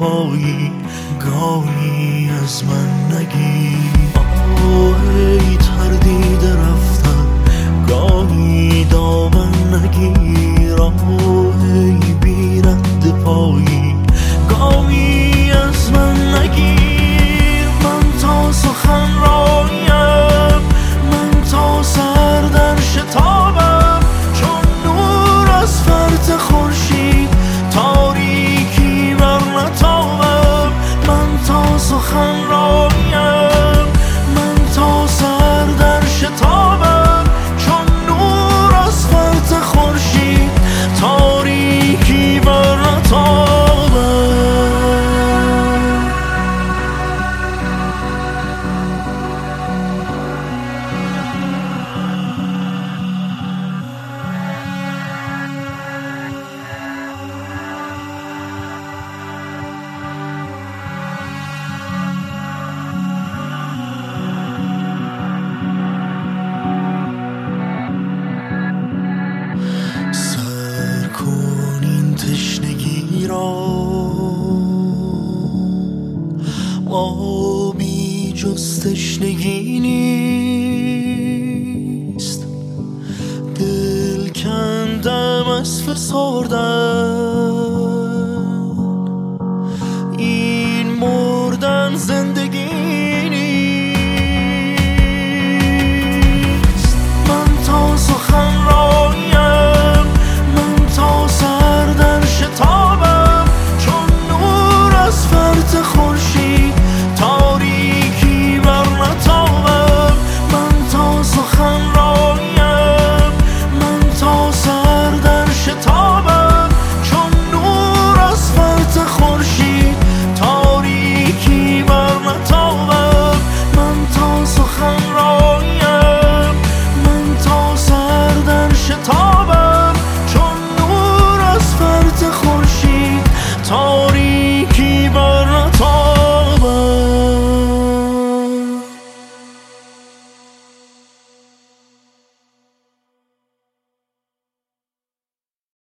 پایی گاهی از من نگیر. ای تردید رفتن گاهی دامن نگیر. ای بی رد پایی گاهی از من نگیر. من تا سخن رایم، من تا سر در شتابم، چون نور از فرط خورشید تاریکی بر نتابم. من تا سخن رایم، من تا سر در شتابم، چون نور از فرط خورشید تاریکی بر نتابم. تشنگی را ما بی جز تشنگی نیست. دل کندم از فسردن، این مردن زنده